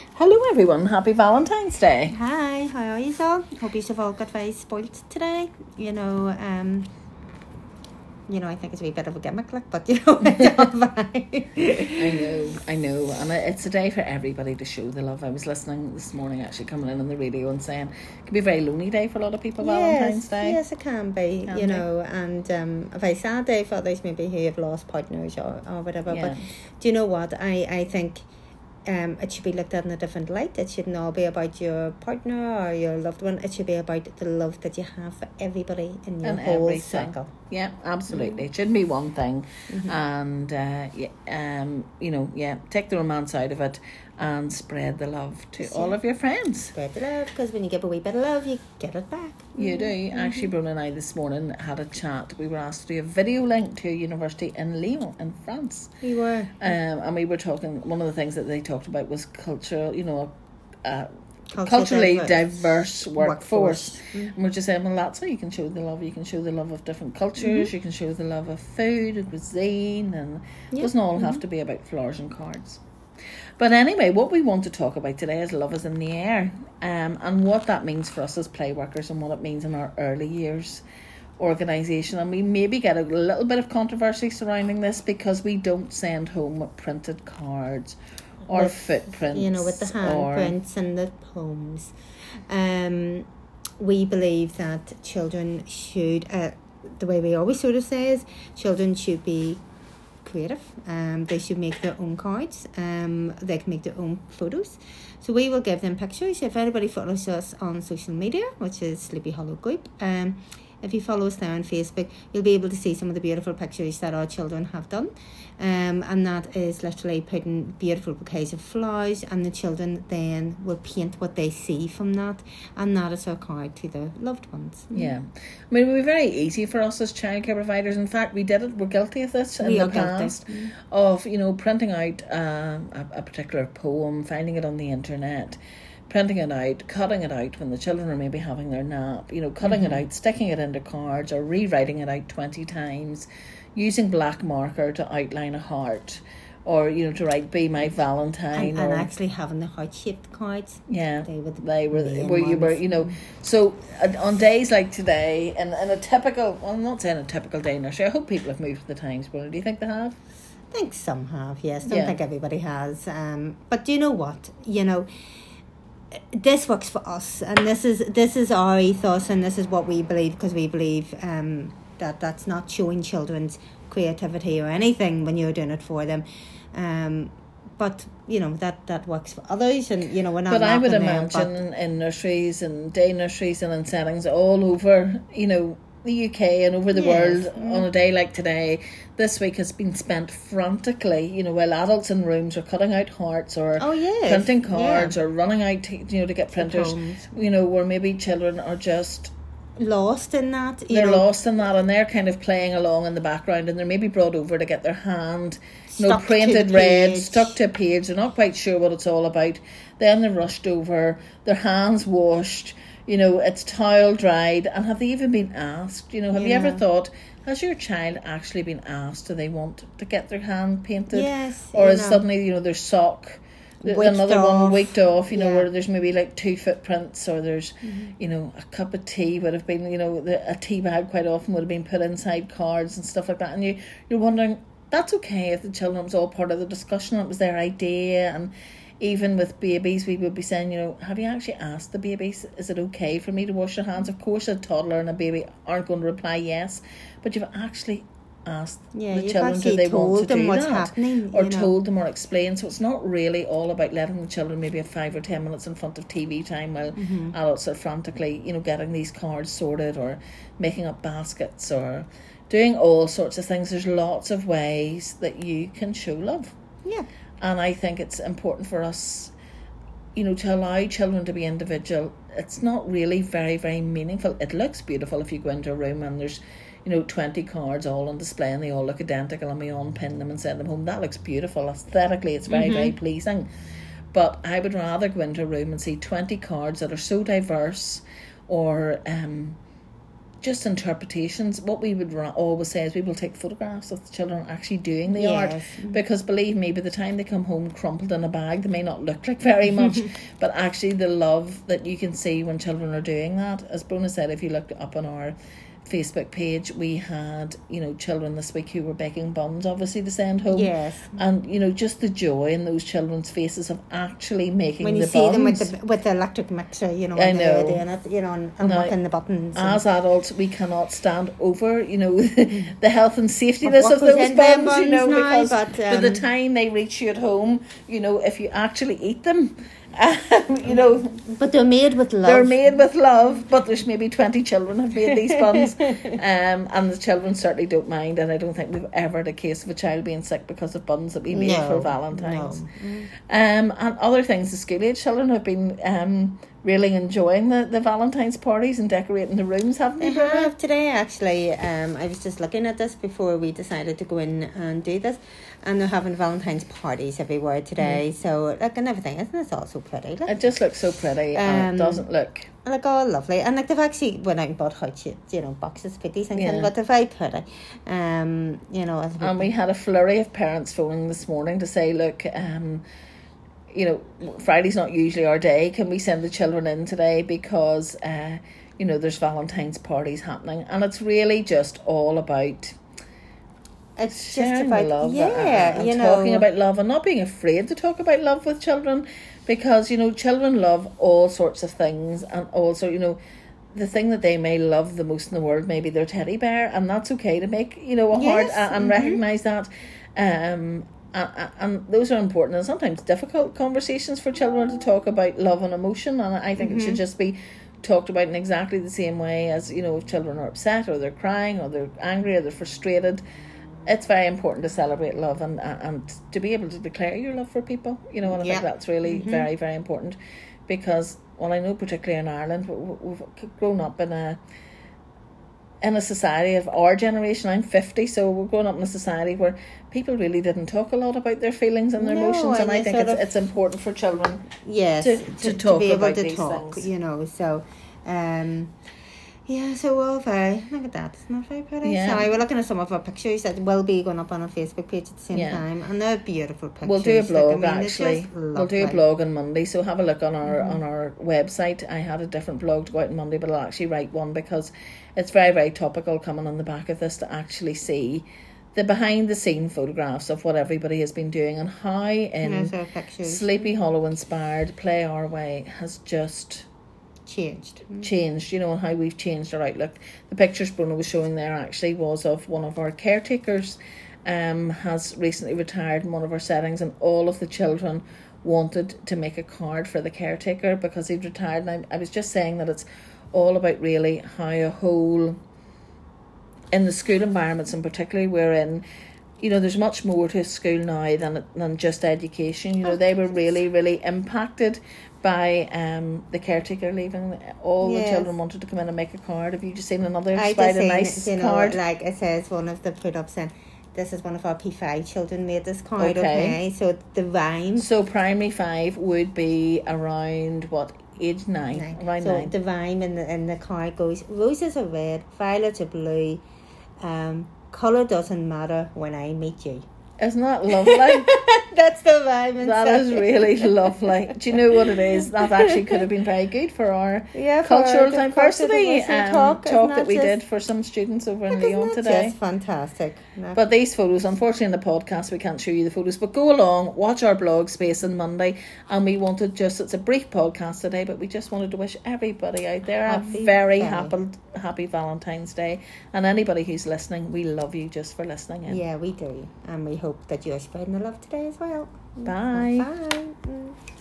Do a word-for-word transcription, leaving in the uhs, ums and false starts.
Hello everyone, happy Valentine's Day. Hi, how are you all? Hope you've all got very spoilt today. You know, um, you know, I think it's a wee bit of a gimmick, like, but you know, it's all fine. I know, I know, and it's a day for everybody to show the love. I was listening this morning, actually coming in on the radio and saying it can be a very lonely day for a lot of people, Valentine's yes, Day. Yes, it can be, can you be. know, and um, a very sad day for others maybe who have lost partners or, or whatever. Yeah. But do you know what? I, I think Um, it should be looked at in a different light. It shouldn't all be about your partner or your loved one. It should be about the love that you have for everybody in your And whole everything. circle. Yeah, absolutely. Mm. It shouldn't be one thing. Mm-hmm. And, uh, yeah, um, you know, yeah, take the romance out of it and spread the love to See. all of your friends. Spread the love, because when you give a wee bit of love, you get it back. You do. Mm-hmm. Actually, Bruna and I this morning had a chat. We were asked to do a video link to a university in Lyon in France. We were. Um, and we were talking, one of the things that they talked about was cultural, you know, uh, Culture culturally diverse. diverse workforce. Workforce. Mm. And we're just saying, well, that's how you can show the love. You can show the love of different cultures. Mm-hmm. You can show the love of food and cuisine. And it Yeah. doesn't all Mm-hmm. have to be about flowers and cards. But anyway, what we want to talk about today is love is in the air, um, and what that means for us as play workers and what it means in our early years organisation. And we maybe get a little bit of controversy surrounding this because we don't send home printed cards or with, footprints. You know, with the handprints and the poems. Um, we believe that children should, uh, the way we always sort of say is, children should be creative. Um, they should make their own cards. Um, they can make their own photos. So we will give them pictures. If anybody follows us on social media, which is Sleepy Hollow Group, um, if you follow us there on Facebook, you'll be able to see some of the beautiful pictures that our children have done. Um, and that is literally putting beautiful bouquets of flowers, and the children then will paint what they see from that, and that is our card to their loved ones. Yeah. I mean, it would be very easy for us as childcare providers. In fact, we did it, we're guilty of this in We the are guilty. past, of, you know, printing out uh, a, a particular poem, finding it on the internet, printing it out, cutting it out when the children are maybe having their nap, you know, cutting Mm-hmm. it out, sticking it into cards or rewriting it out twenty times, using black marker to outline a heart, or, you know, to write "Be My Valentine," And, or and actually having the heart-shaped cards. yeah, They were the they were main where you were, ones. you know. So uh, on days like today, and in a typical, well, I'm not saying a typical day nursery. I hope people have moved with the times, but do you think they have? I think some have, yes. Don't Yeah. think everybody has. Um, but do you know what? You know, this works for us, and this is this is our ethos, and this is what we believe, because we believe um, that that's not showing children's creativity or anything when you're doing it for them. Um, but you know that that works for others, and you know we're not. But I would knocking them, imagine in nurseries and day nurseries and in settings all over, you know, the U K and over the Yes. world, on a day like today, this week has been spent frantically, you know, while adults in rooms are cutting out hearts or Oh, yes. printing cards Yeah. or running out to, you know, to get printers, poems. you know, where maybe children are just, lost in that. You they're know, lost in that, and they're kind of playing along in the background, and they're maybe brought over to get their hand, you know, Stuck to painted the red, page. stuck to a page. They're not quite sure what it's all about. Then they're rushed over, their hands washed, you know, it's towel dried, and have they even been asked? You know, have you Yeah. ever thought, has your child actually been asked, do they want to get their hand painted? Yes, Or you is know. suddenly, you know, their sock, th- Wicked another one off. wicked off, you know, Yeah. where there's maybe like two footprints, or there's, Mm-hmm. you know, a cup of tea would have been, you know, the, a tea bag quite often would have been put inside cards and stuff like that. And you, you're wondering, that's okay if the children was all part of the discussion, it was their idea. And even with babies, we would be saying, you know, have you actually asked the babies, is it okay for me to wash your hands? Of course, a toddler and a baby aren't going to reply yes, but you've actually asked Yeah, the you've children, do actually they want told to them do what's that? happening, Or you know. told them or explained. So it's not really all about letting the children maybe have five or ten minutes in front of T V time while Mm-hmm. adults are frantically, you know, getting these cards sorted or making up baskets or doing all sorts of things. There's lots of ways that you can show love. Yeah. And I think it's important for us, you know, to allow children to be individual. It's not really very, very meaningful. It looks beautiful if you go into a room and there's, you know, twenty cards all on display and they all look identical and we unpin them and send them home. That looks beautiful. Aesthetically, it's very, Mm-hmm. very pleasing. But I would rather go into a room and see twenty cards that are so diverse, or um, just interpretations. What we would ra- always say is we will take photographs of the children actually doing the Yes. art, because believe me, by the time they come home crumpled in a bag, they may not look like very much, but actually the love that you can see when children are doing that. As Brona said, if you looked up on our Facebook page, we had, you know, children this week who were baking buns, obviously, to send home. Yes. And, you know, just the joy in those children's faces of actually making When you the see buns. them with the with the electric mixer, you know, I and they're know. doing it, you know, and, and Now, working the buttons. and- As adults, we cannot stand over, you know, the health and safetyness what of goes those in them buns, you know, buns now, because but, by the um, time they reach you at home, you know, if you actually eat them, um, you know, But they're made with love. they're made with love, but there's maybe twenty children have made these buns, um, and the children certainly don't mind, and I don't think we've ever had a case of a child being sick because of buns that we made No, for Valentine's. no. Um, and other things, the school age children have been um, really enjoying the, the Valentine's parties and decorating the rooms, haven't they? I Brona? have today actually. Um, I was just looking at this before we decided to go in and do this, and they're having Valentine's parties everywhere today. Mm. So like and everything, isn't it all so pretty? Like, It just looks so pretty, and Um, it doesn't look. like oh lovely, and like they've actually went out and bought hot you know boxes for these things, Yeah. but they're very pretty. Um, you know, as And we had a flurry of parents phoning this morning to say, look, um, you know, Friday's not usually our day. Can we send the children in today because, uh, you know, there's Valentine's parties happening, and it's really just all about it's just sharing about the love, yeah, and, and you talking know, about love, and not being afraid to talk about love with children, because you know children love all sorts of things, and also you know the thing that they may love the most in the world may be their teddy bear, and that's okay to make you know a Yes, heart and, and mhm. recognize that. Um, and, and those are important and sometimes difficult conversations for children to talk about love and emotion, and I think it should just be talked about in exactly the same way as you know if children are upset or they're crying or they're angry or they're frustrated. It's very important to celebrate love and and to be able to declare your love for people, you know, and I Yeah. think that's really very, very important, because, well, I know particularly in Ireland, we- we've grown up in a in a society of our generation. I'm fifty, so we're growing up in a society where people really didn't talk a lot about their feelings and their No, emotions, and and I you think sort it's, of- it's important for children. yes, to- to, to to, talk be able about to these talk, things. you know. So, um, yeah, so we're all very look at that. It's not very pretty. Yeah. Sorry, we're looking at some of our pictures that will be going up on our Facebook page at the same Yeah. time, and they're beautiful pictures. We'll do a Like, I blog mean, it's actually. just We'll do a lovely. blog on Monday, so have a look on our on our website. I had a different blog to go out on Monday, but I'll actually write one because it's very, very topical coming on the back of this to actually see the behind the scene photographs of what everybody has been doing and how in There's our pictures Sleepy Hollow inspired Play Our Way has just changed. changed, you know, and how we've changed our outlook. The pictures Bruno was showing there actually was of one of our caretakers, um, has recently retired in one of our settings, and all of the children wanted to make a card for the caretaker because he'd retired. And I, I was just saying that it's all about really how a whole, in the school environments in particularly we're in, you know, there's much more to school now than than just education. You know, they were really, really impacted by um the caretaker leaving. All Yes. the children wanted to come in and make a card. Have you just seen another I quite just a seen, nice you know, card? like it says, one of the put ups saying, this is one of our P five children made this card, Okay. okay? So the rhyme. So primary five would be around what, age nine? Nine. Around so nine. the rhyme in the, in the card goes, roses are red, violets are blue, um, colour doesn't matter when I meet you. Isn't that lovely? That's the rhyme. That is really lovely. Do you know what it is? That actually could have been very good for our Yeah, for cultural our diversity cultural um, talk, talk, isn't that we just- did for some students over in Isn't Lyon that today. just fantastic? No. But these photos, unfortunately in the podcast we can't show you the photos, but go along, watch our blog space on Monday, and we wanted just, it's a brief podcast today, but we just wanted to wish everybody out there Happy a very day. happy happy Valentine's Day, and anybody who's listening, we love you just for listening in. Yeah, we do. And we hope that you're spreading the love today as well. Bye. Bye. Mm.